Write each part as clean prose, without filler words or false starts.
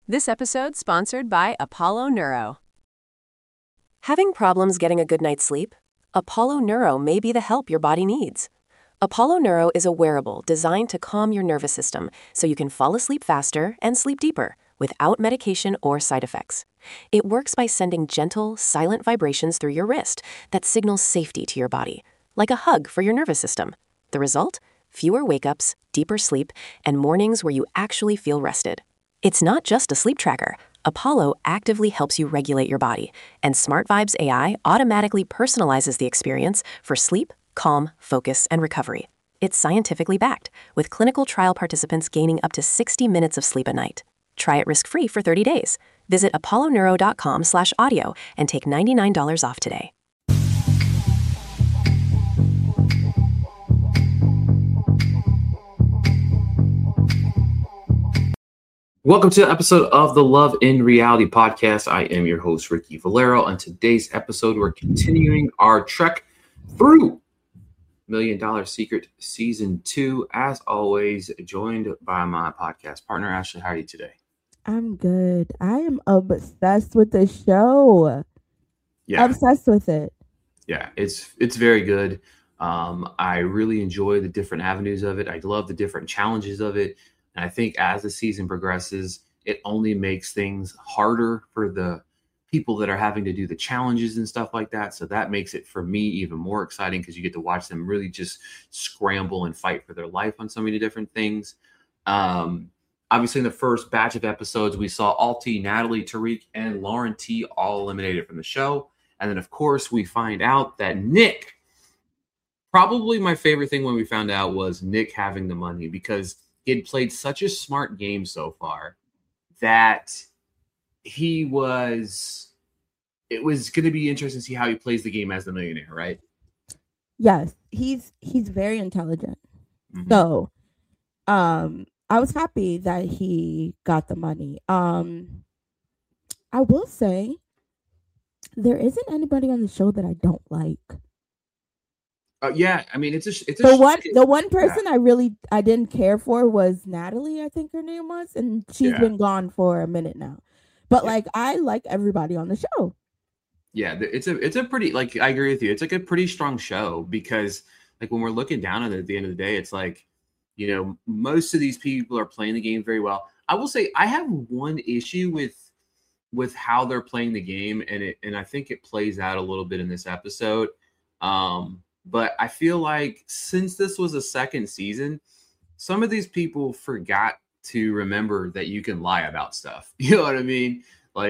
This episode sponsored by Apollo Neuro. Having problems getting a good night's sleep? Apollo Neuro may be the help your body needs. Apollo Neuro is a wearable designed to calm your nervous system so you can fall asleep faster and sleep deeper without medication or side effects. It works by sending gentle, silent vibrations through your wrist that signals safety to your body, like a hug for your nervous system. The result? Fewer wake-ups, deeper sleep, and mornings where you actually feel rested. It's not just a sleep tracker. Apollo actively helps you regulate your body, and Smart Vibes AI automatically personalizes the experience for sleep, calm, focus, and recovery. It's scientifically backed, with clinical trial participants gaining up to 60 minutes of sleep a night. Try it risk-free for 30 days. Visit apolloneuro.com/audio and take $99 off today. Welcome to an episode of the Love in Reality podcast. I am your host, Ricky Valero. On today's episode, we're continuing our trek through $1 Million Secret Season 2. As always, joined by my podcast partner, Ashley. How are you today? I'm good. I am obsessed with the show. Yeah. Obsessed with it. Yeah, it's very good. I really enjoy the different avenues of it. I love the different challenges of it. And I think as the season progresses, it only makes things harder for the people that are having to do the challenges and stuff like that. So that makes it, for me, even more exciting because you get to watch them really just scramble and fight for their life on so many different things. Obviously, in the first batch of episodes, we saw Alti, Natalie, Tariq, and Lauren T all eliminated from the show. And then, of course, we find out that Nick, probably my favorite thing when we found out was Nick having the money, because he had played such a smart game so far that it was going to be interesting to see how he plays the game as the millionaire, right? Yes, he's very intelligent. Mm-hmm. So, I was happy that he got the money. I will say there isn't anybody on the show that I don't like. Yeah, I mean, it's the one person I didn't care for was Natalie, I think her name was, and she's been gone for a minute now. But I like everybody on the show. Yeah, it's a pretty, I agree with you. It's like a pretty strong show because when we're looking down at it at the end of the day, it's most of these people are playing the game very well. I will say I have one issue with how they're playing the game, and I think it plays out a little bit in this episode. But I feel like since this was a second season, some of these people forgot to remember that you can lie about stuff. You know what I mean?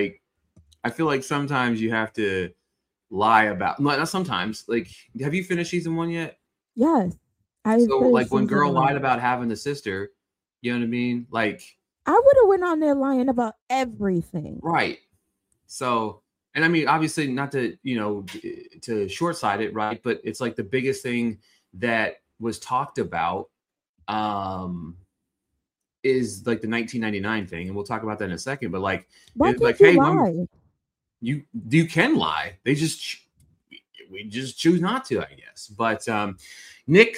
I feel like sometimes you have to lie about, not sometimes, have you finished season 1 yet? Yes. So when girl lied about having the sister, you know what I mean? I would have went on there lying about everything. Right. So, and I mean, obviously not to, to short-sight it, right? But it's the biggest thing that was talked about is the 1999 thing. And we'll talk about that in a second. But hey, lie? You can lie. We just choose not to, I guess. But Nick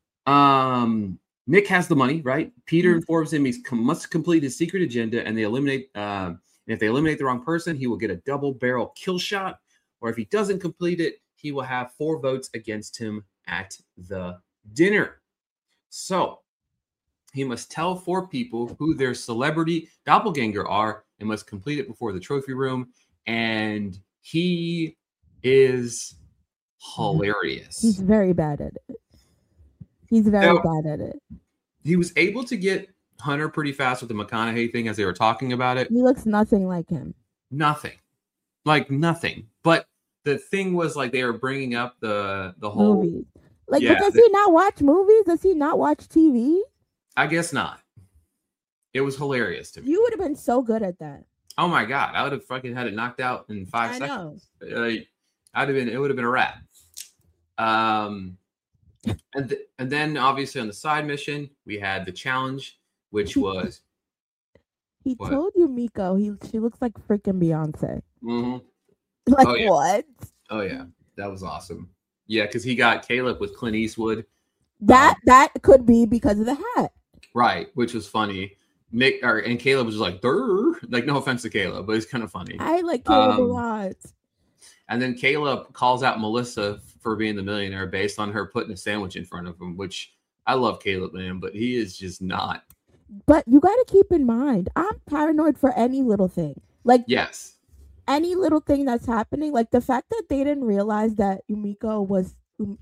has the money, right? Peter informs him he must complete his secret agenda, and they eliminate. And if they eliminate the wrong person, he will get a double barrel kill shot. Or if he doesn't complete it, he will have 4 votes against him at the dinner. So he must tell 4 people who their celebrity doppelganger are and must complete it before the trophy room. And he is hilarious. He's very bad at it. Bad at it. He was able to get Hunter pretty fast with the McConaughey thing as they were talking about it. He looks nothing like him. Nothing. But the thing was they were bringing up the whole movies. But does he not watch movies? Does he not watch TV? I guess not. It was hilarious to me. You would have been so good at that. Oh my God. I would have fucking had it knocked out in 5 seconds. It would have been a wrap. And then obviously on the side mission, we had the challenge, which was he told you, Miko, she looks like freaking Beyonce. Mm-hmm. What? Oh yeah, that was awesome. Yeah, because he got Caleb with Clint Eastwood. That could be because of the hat. Right, which was funny. Nick and Caleb was just like, "Durr." Like, no offense to Caleb, but it's kind of funny. I like Caleb a lot. And then Caleb calls out Melissa for being the millionaire based on her putting a sandwich in front of him, which I love Caleb, man, but he is just not. But you got to keep in mind, I'm paranoid for any little thing. Like, yes, any little thing that's happening. Like the fact that they didn't realize that Yumiko was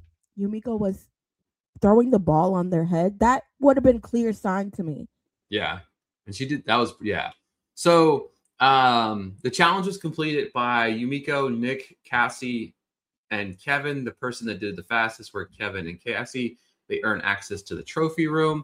throwing the ball on their head. That would have been clear sign to me. Yeah, and she did. That was yeah. So the challenge was completed by Yumiko, Nick, Cassie, and Kevin. The person that did the fastest were Kevin and Cassie. They earn access to the trophy room.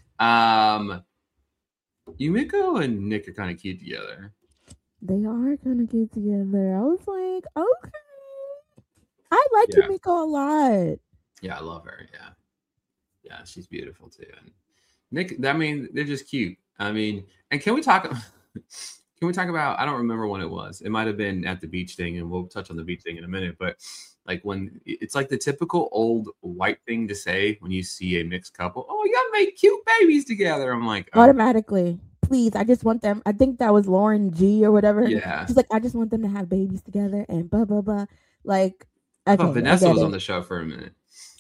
Yumiko and Nick are kind of cute together. They are kind of cute together. I was like, okay. I like Yumiko a lot. Yeah, I love her. Yeah. Yeah, she's beautiful too. And Nick, I mean, they're just cute. I mean, and can we talk about, I don't remember when it was. It might have been at the beach thing, and we'll touch on the beach thing in a minute, but like when it's like the typical old white thing to say when you see a mixed couple, oh, you gotta make cute babies together. I'm like, oh. Automatically. Please, I just want them. I think that was Lauren G or whatever. Yeah. She's like, I just want them to have babies together and blah, blah, blah. Like, okay, Vanessa was on the show for a minute.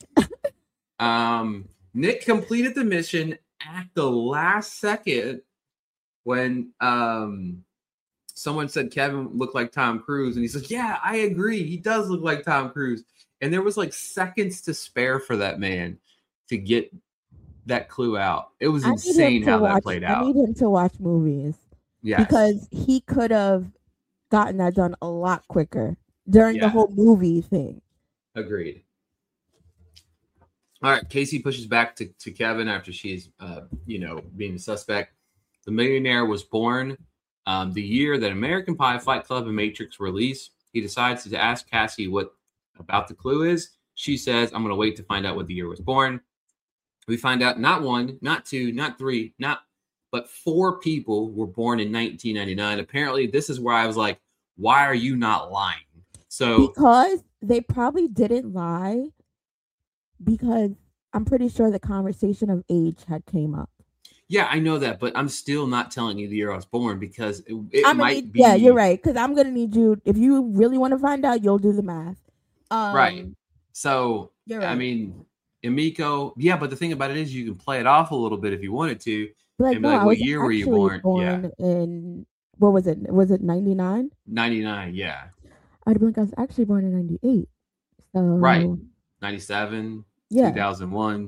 Nick completed the mission at the last second when someone said Kevin looked like Tom Cruise, and he said, yeah, I agree. He does look like Tom Cruise. And there was like seconds to spare for that man to get that clue out. It was insane how that played out. I need him to watch movies. Yeah. Because he could have gotten that done a lot quicker during the whole movie thing. Agreed. All right. Casey pushes back to Kevin after she's, being a suspect. The millionaire was born the year that American Pie, Fight Club, and Matrix released. He decides to ask Cassie what about the clue is. She says, I'm going to wait to find out what the year was born. We find out not one, not two, not three, but 4 people were born in 1999. Apparently, this is where I was like, why are you not lying? So because they probably didn't lie, because I'm pretty sure the conversation of age had came up. Yeah, I know that, but I'm still not telling you the year I was born because it might be. Yeah, you're right. Because I'm going to need you, if you really want to find out, you'll do the math. Right. So, you're right. I mean, Yumiko, yeah, but the thing about it is you can play it off a little bit if you wanted to. Like, no, what year were you born? In, what was it? Was it 99? 99, yeah. I'd be like, I was actually born in 98. So right. 97, 2001.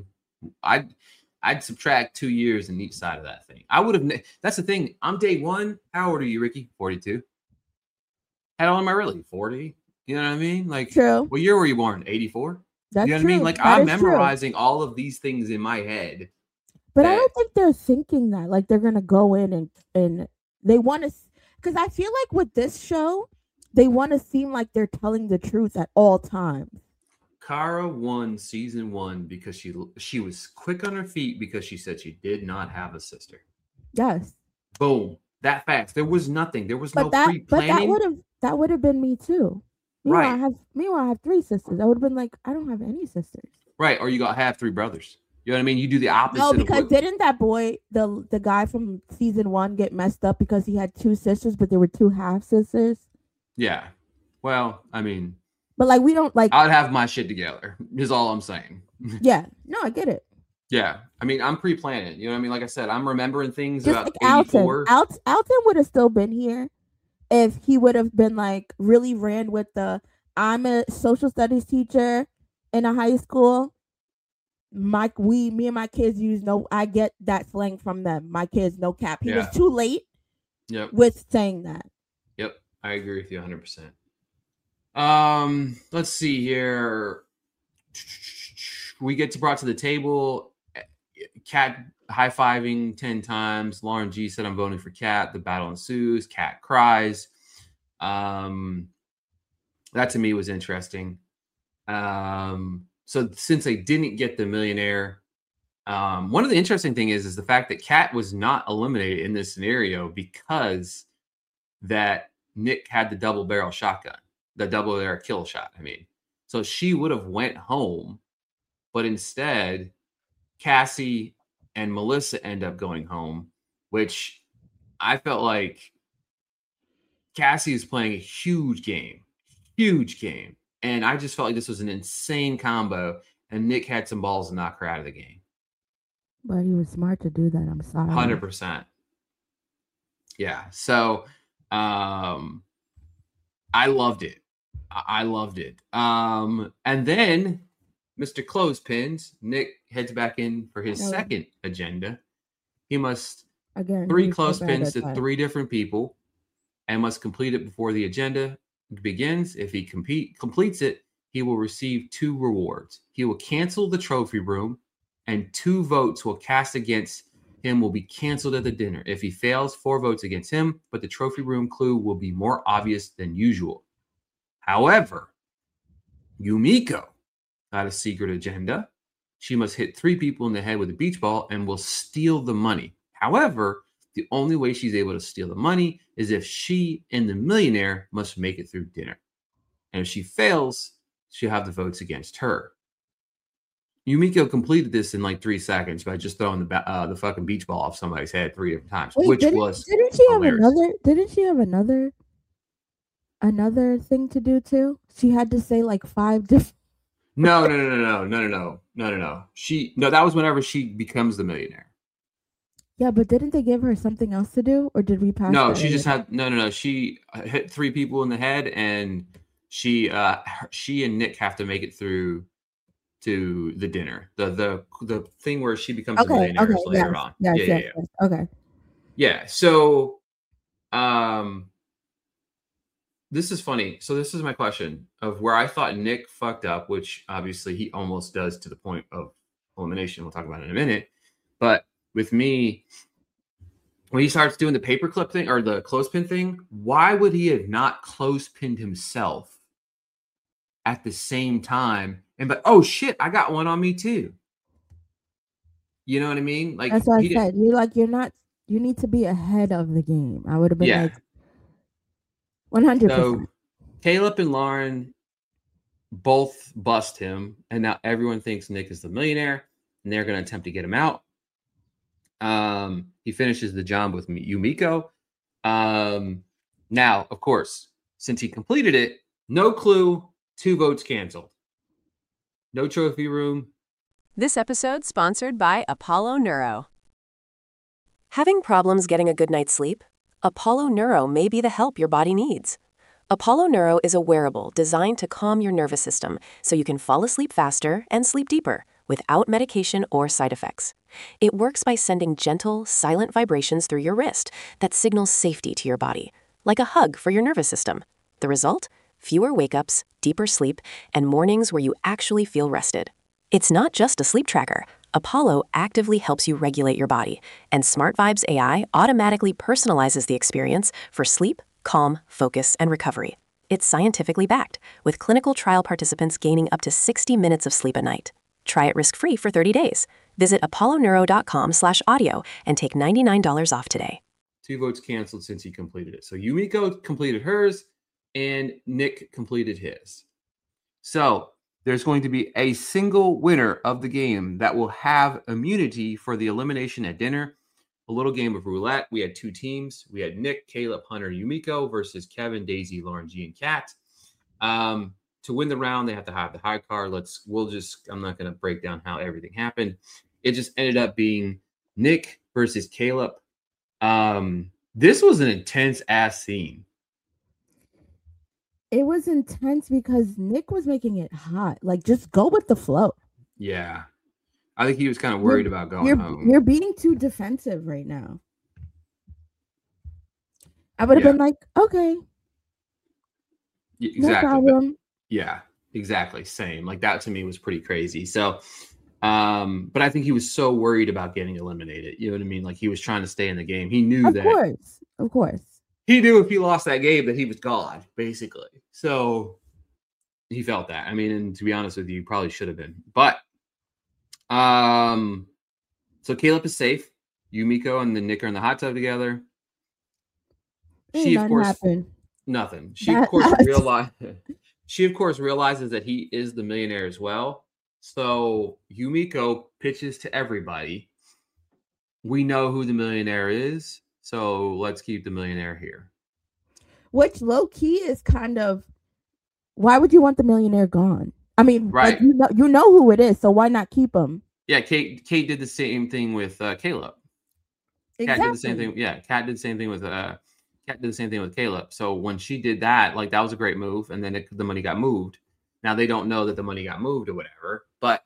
I'd subtract 2 years in each side of that thing. I would have. That's the thing. I'm day one. How old are you, Ricky? 42. How old am I really? 40. You know what I mean? Like, true. What year were you born? 84. That's you know what I mean? Like, I'm memorizing all of these things in my head. But I don't think they're thinking that. Like, they're gonna go in and they want to. Because I feel like with this show, they want to seem like they're telling the truth at all times. Kara won season 1 because she was quick on her feet because she said she did not have a sister. Yes. Boom. That fast. There was nothing. There was no pre-planning. But that would have been me too. Meanwhile, I have 3 sisters. I would have been like, I don't have any sisters. Right. Or you have 3 brothers. You know what I mean? You do the opposite. No, because didn't that boy, the guy from season 1, get messed up because he had 2 sisters, but there were 2 half sisters? Yeah. Well, I mean. But like, we don't like. I'd have my shit together. Is all I'm saying. Yeah. No, I get it. Yeah. I mean, I'm pre-planning. You know what I mean? Like I said, I'm remembering things just about like 84. Alton would have still been here if he would have been like really ran with I'm a social studies teacher in a high school. Me and my kids I get that slang from them. My kids, no cap. He was too late with saying that. Yep. I agree with you 100%. Let's see here. We get brought to the table. Kat high-fiving 10 times. Lauren G said, I'm voting for Kat. The battle ensues. Kat cries. That to me was interesting. So since they didn't get the millionaire, one of the interesting thing is the fact that Kat was not eliminated in this scenario because that Nick had the double barrel shotgun, the double barrel kill shot. I mean, so she would have went home, but instead Cassie and Melissa end up going home. which I felt like Cassie is playing a huge game. And I just felt like this was an insane combo, and Nick had some balls to knock her out of the game. But he was smart to do that. I'm sorry. 100%. Yeah. So I loved it. And then Mr. Clothespins, Nick heads back in for his second agenda. He must three clothespins to 3 different people and must complete it before the agenda begins. If he completes it, he will receive 2 rewards. He will cancel the trophy room, and 2 votes will cast against him will be canceled at the dinner. If he fails, 4 votes against him, but the trophy room clue will be more obvious than usual. However, Yumiko got a secret agenda. She must hit 3 people in the head with a beach ball and will steal the money. However, the only way she's able to steal the money is if she and the millionaire must make it through dinner. And if she fails, she'll have the votes against her. Yumiko completed this in like 3 seconds by just throwing the fucking beach ball off somebody's head 3 different times, Wait, didn't she have another thing to do too? She had to say like 5 different. No. That was whenever she becomes the millionaire. Yeah, but didn't they give her something else to do, or did we pass? No, she just had no. She hit 3 people in the head, and she and Nick have to make it through to the dinner. The thing where she becomes a millionaire later on. Yes. Okay. Yeah. So, this is funny. So this is my question of where I thought Nick fucked up, which obviously he almost does to the point of elimination. We'll talk about it in a minute. But with me, when he starts doing the paperclip thing or the clothespin thing, why would he have not clothespinned himself at the same time? But oh shit, I got one on me too. You know what I mean? Like that's what I said. You need to be ahead of the game. I would have been like 100%. So Caleb and Lauren both bust him, and now everyone thinks Nick is the millionaire, and they're going to attempt to get him out. He finishes the job with Yumiko. Now, of course, since he completed it, no clue, 2 votes canceled. No trophy room. This episode sponsored by Apollo Neuro. Having problems getting a good night's sleep? Apollo Neuro may be the help your body needs. Apollo Neuro is a wearable designed to calm your nervous system so you can fall asleep faster and sleep deeper without medication or side effects. It works by sending gentle, silent vibrations through your wrist that signals safety to your body, like a hug for your nervous system. The result? Fewer wake-ups, deeper sleep, and mornings where you actually feel rested. It's not just a sleep tracker. Apollo actively helps you regulate your body, and Smart Vibes AI automatically personalizes the experience for sleep, calm, focus, and recovery. It's scientifically backed, with clinical trial participants gaining up to 60 minutes of sleep a night. Try it risk-free for 30 days. Visit apolloneuro.com/audio and take $99 off today. 2 votes canceled since he completed it. So Yumiko completed hers, and Nick completed his. So there's going to be a single winner of the game that will have immunity for the elimination at dinner. A little game of roulette. We had 2 teams. We had Nick, Caleb, Hunter, Yumiko versus Kevin, Daisy, Lauren, G, and Kat. To win the round, they have to have the high card. I'm not going to break down how everything happened. It just ended up being Nick versus Caleb. This was an intense ass scene. It was intense because Nick was making it hot. Like, just go with the flow. Yeah. I think he was kind of worried about going home. You're being too defensive right now. I would have been like, okay. Exactly. No problem. Yeah, exactly. Same. Like, that to me was pretty crazy. So, but I think he was so worried about getting eliminated. You know what I mean? Like, he was trying to stay in the game. He knew that. Of course. He knew if he lost that game that he was God, basically. So he felt that. I mean, and to be honest with you, he probably should have been. But so Caleb is safe. Yumiko and the Nick are in the hot tub together. She of course happened. Nothing. She of course realizes that he is the millionaire as well. So Yumiko pitches to everybody. we know who the millionaire is, so let's keep the millionaire here. Which low key is kind of, why would you want the millionaire gone? I mean, right? Like, you know who it is, so why not keep him? Yeah, Kate did the same thing with Caleb. Exactly. Kat did the same thing. Yeah, Kat did the same thing with Caleb. So when she did that, like that was a great move, and then the money got moved. Now they don't know that the money got moved or whatever. But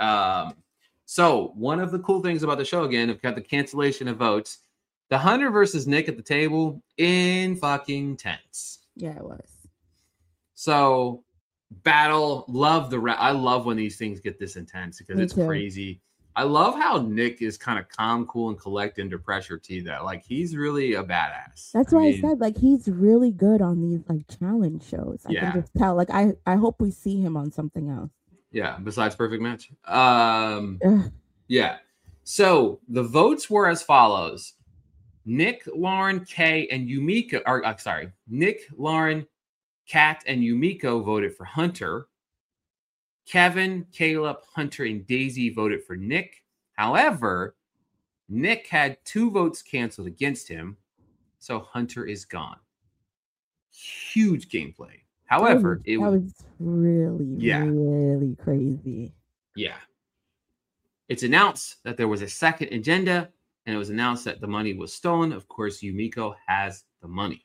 so one of the cool things about the show, again, we've got the cancellation of votes. The Hunter versus Nick at the table in fucking tense. Yeah, it was. So battle, I love when these things get this intense because it's crazy. I love how Nick is kind of calm, cool, and collect under pressure too. That like he's really a badass. That's why I said like he's really good on these like challenge shows. I can just tell. Like I hope we see him on something else. Yeah, besides Perfect Match. Yeah. So the votes were as follows: Nick, Lauren, Kay, and Yumiko. Nick, Lauren, Kat, and Yumiko voted for Hunter. Kevin, Caleb, Hunter, and Daisy voted for Nick. However, Nick had 2 votes canceled against him, so Hunter is gone. Huge gameplay. However, that was really crazy. Yeah. It's announced that there was a second agenda, and it was announced that the money was stolen. Of course, Yumiko has the money.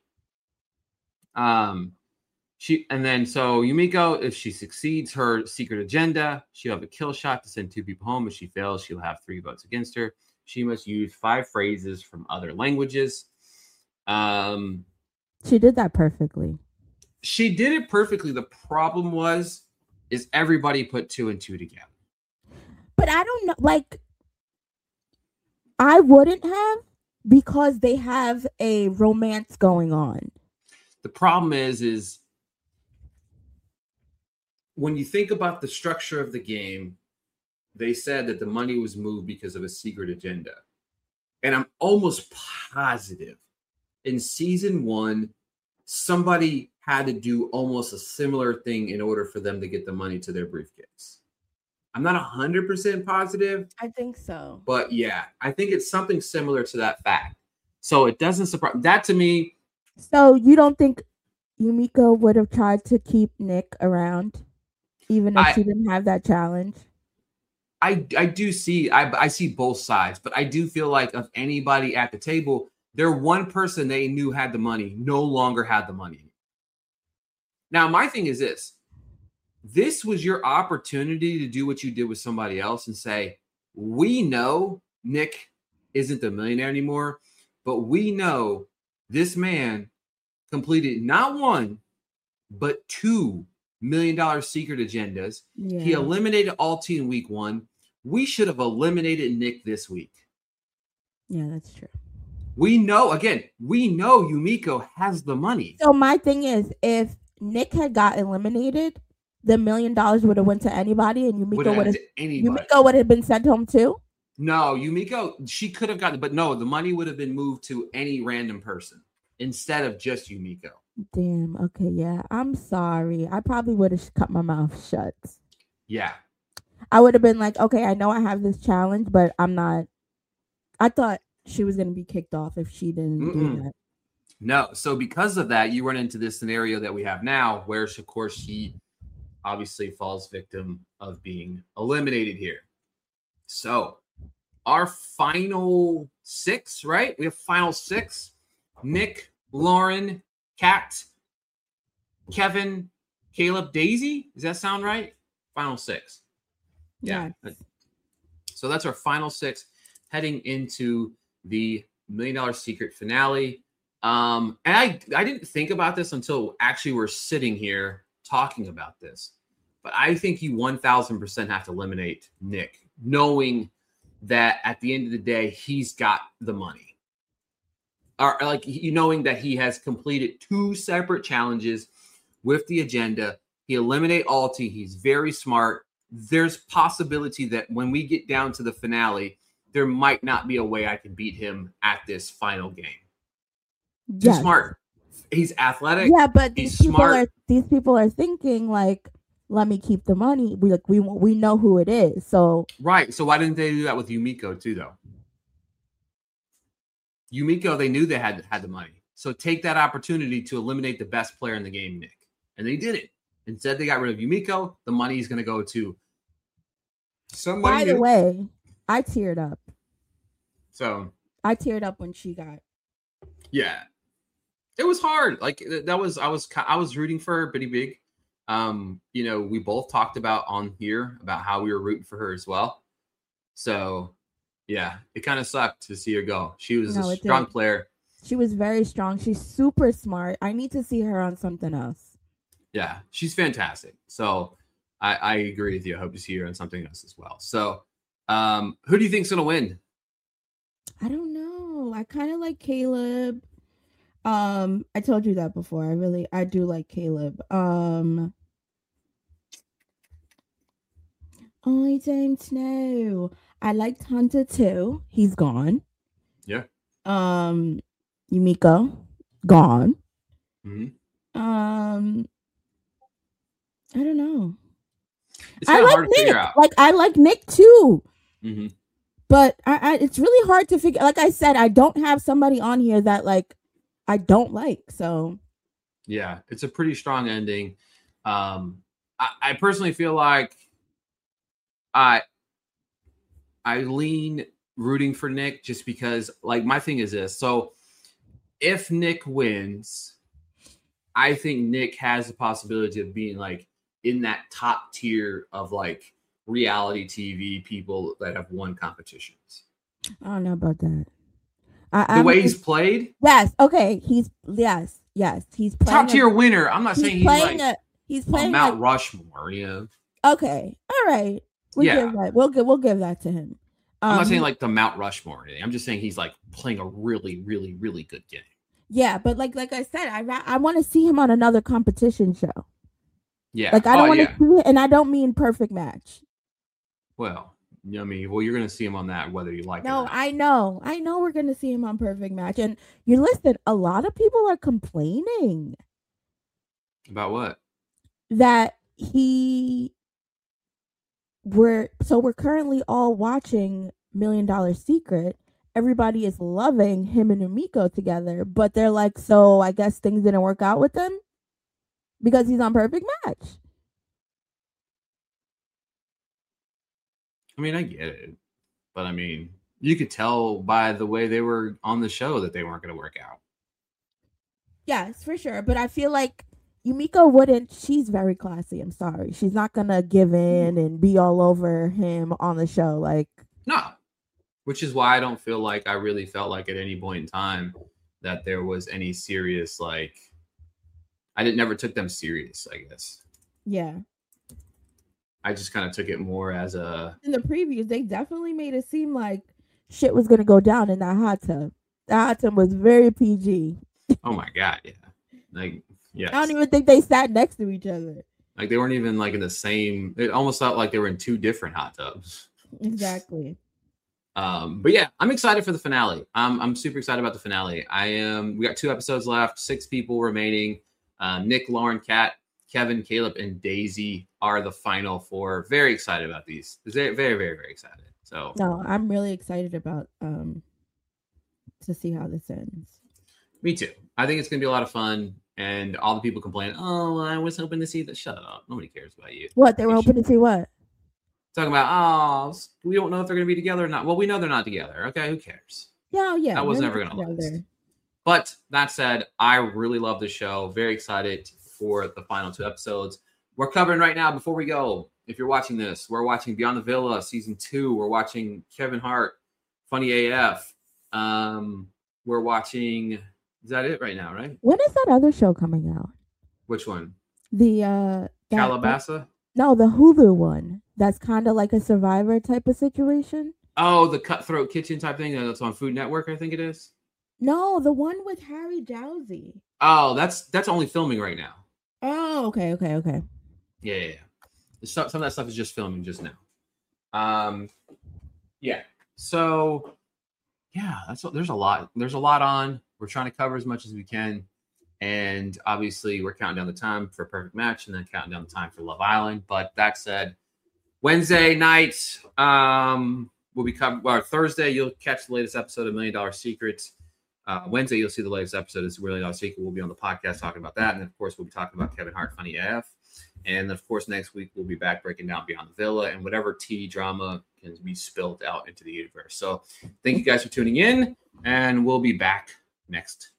So Yumiko, if she succeeds her secret agenda, she'll have a kill shot to send 2 people home. If she fails, she'll have 3 votes against her. She must use 5 phrases from other languages. She did that perfectly. She did it perfectly. The problem is everybody put 2 and 2 together. But I don't know, like, I wouldn't have, because they have a romance going on. The problem is when you think about the structure of the game, they said that the money was moved because of a secret agenda. And I'm almost positive in season 1, somebody had to do almost a similar thing in order for them to get the money to their briefcase. I'm not 100% positive. I think so. But yeah, I think it's something similar to that fact. So it doesn't surprise that to me. So you don't think Yumiko would have tried to keep Nick around, even if she didn't have that challenge? I do see, I see both sides, but I do feel like of anybody at the table, their one person they knew had the money no longer had the money. Now, my thing is this was your opportunity to do what you did with somebody else and say, we know Nick isn't the millionaire anymore, but we know this man completed not 1, but $2 million secret agendas. Yeah. He eliminated Alti in week 1. We should have eliminated Nick this week. Yeah, that's true. We know Yumiko has the money. So my thing is, if Nick had got eliminated, the $1 million would have went to anybody, and Yumiko would have been sent home too. No, Yumiko, she could have gotten, but no, the money would have been moved to any random person instead of just Yumiko. Damn. Okay. Yeah. I'm sorry. I probably would have cut my mouth shut. Yeah. I would have been like, okay, I know I have this challenge, but I'm not. I thought she was going to be kicked off if she didn't do that. No. So because of that, you run into this scenario that we have now where, of course, she obviously falls victim of being eliminated here. So our final 6, right? We have final 6. Nick, Lauren, Kat, Kevin, Caleb, Daisy. Does that sound right? Final 6. Yeah. So that's our final 6 heading into the $1 Million Secret finale. And I didn't think about this until actually we're sitting here talking about this. But I think you 1,000% have to eliminate Nick, knowing that at the end of the day, he's got the money. Or like knowing that he has completed 2 separate challenges with the agenda. He eliminated Alti. He's very smart. There's possibility that when we get down to the finale, there might not be a way I can beat him at this final game. Too smart. He's athletic. Yeah, but these people are thinking like, let me keep the money. We know who it is. So right. So why didn't they do that with Yumiko too, though? Yumiko, they knew they had the money. So take that opportunity to eliminate the best player in the game, Nick. And they did it. Instead, they got rid of Yumiko. The money is going to go to somebody By the way, I teared up. So I teared up when she got. Yeah, it was hard. Like I was rooting for her pretty big. You know, we both talked about on here about how we were rooting for her as well. So yeah, it kind of sucked to see her go. She was a strong player. She was very strong. She's super smart. I need to see her on something else. Yeah, she's fantastic. So I agree with you. I hope to see her on something else as well. So who do you think's gonna win? I don't know. I kind of like Caleb. I told you that before. I do like Caleb. I don't know. I liked Hunter too. He's gone. Yeah. Yumiko, gone. Mm-hmm. I don't know. It's kind of hard to figure out. Like I like Nick too. Mm-hmm. But it's really hard to figure. Like I said, I don't have somebody on here that like I don't like. So yeah, it's a pretty strong ending. I personally feel like I lean rooting for Nick just because, like, my thing is this. So if Nick wins, I think Nick has the possibility of being like in that top tier of like reality TV people that have won competitions. I don't know about that. The way he's played? Yes. Okay. He's playing top tier winner. I'm not saying he's playing Mount Rushmore, you know. Okay. All right. We'll give that to him. I'm not saying like the Mount Rushmore or anything. I'm just saying he's like playing a really, really, really good game. Yeah, but like I said, I want to see him on another competition show. Yeah. Like I don't want to see it, and I don't mean Perfect Match. Well, I mean, you're going to see him on that whether you like it or not. I know we're going to see him on Perfect Match. And you listen, a lot of people are complaining. About what? That we're currently all watching $1 Million Secret. Everybody is loving him and Yumiko together, but they're like, so I guess things didn't work out with them because he's on Perfect Match. I mean, I get it, but I mean, you could tell by the way they were on the show that they weren't going to work out. Yes, for sure. But I feel like Yumiko wouldn't. She's very classy. I'm sorry. She's not going to give in and be all over him on the show. Like, no, which is why I don't feel like I really felt like at any point in time that there was any serious, like, I never took them serious, I guess. Yeah. I just kind of took it more as a... In the previews, they definitely made it seem like shit was going to go down in that hot tub. The hot tub was very PG. Oh my God, yeah. Like, yes. I don't even think they sat next to each other. Like, they weren't even, like, in the same... It almost felt like they were in two different hot tubs. Exactly. But yeah, I'm excited for the finale. I'm super excited about the finale. We got 2 episodes left, 6 people remaining. Nick, Lauren, Kat, Kevin, Caleb, and Daisy are the final 4. Very excited about these. Very, very, very, very excited. So no, I'm really excited about to see how this ends. Me too. I think it's gonna be a lot of fun. And all the people complain, oh, I was hoping to see that. Shut up. Nobody cares about you. What? They were hoping to see what? Talking about, we don't know if they're going to be together or not. Well, we know they're not together. Okay, who cares? Yeah. That was never going to last. But that said, I really love the show. Very excited for the final 2 episodes. We're covering right now, before we go, if you're watching this, we're watching Beyond the Villa Season 2. We're watching Kevin Hart, Funny AF. We're watching, is that it right now, right? When is that other show coming out? Which one? The Calabasas? No, the Hulu one. That's kind of like a Survivor type of situation. Oh, the Cutthroat Kitchen type thing. That's on Food Network, I think it is. No, the one with Harry Jowsey. Oh, that's only filming right now. Oh, okay. Yeah. Some of that stuff is just filming just now. Yeah. So, yeah, there's a lot. There's a lot on. We're trying to cover as much as we can. And obviously, we're counting down the time for Perfect Match and then counting down the time for Love Island. But that said, Wednesday night, we'll be covering, or Thursday, you'll catch the latest episode of $1 Million Secrets. Wednesday, you'll see the latest episode. It's Really Not a Secret. We'll be on the podcast talking about that. And, of course, we'll be talking about Kevin Hart, Funny AF. And, of course, next week we'll be back breaking down Beyond the Villa and whatever tea drama can be spilled out into the universe. So thank you guys for tuning in, and we'll be back next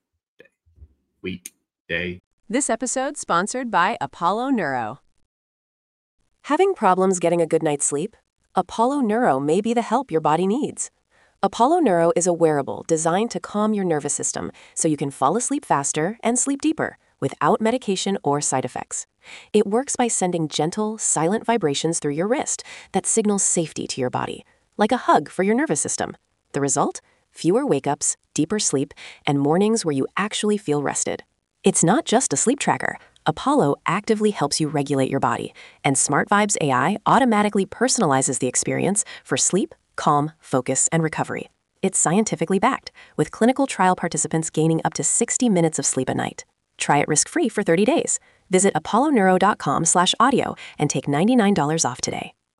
day. This episode sponsored by Apollo Neuro. Having problems getting a good night's sleep? Apollo Neuro may be the help your body needs. Apollo Neuro is a wearable designed to calm your nervous system so you can fall asleep faster and sleep deeper without medication or side effects. It works by sending gentle, silent vibrations through your wrist that signals safety to your body, like a hug for your nervous system. The result? Fewer wake-ups, deeper sleep, and mornings where you actually feel rested. It's not just a sleep tracker. Apollo actively helps you regulate your body, and Smart Vibes AI automatically personalizes the experience for sleep, calm, focus, and recovery. It's scientifically backed, with clinical trial participants gaining up to 60 minutes of sleep a night. Try it risk-free for 30 days. Visit apolloneuro.com/audio and take $99 off today.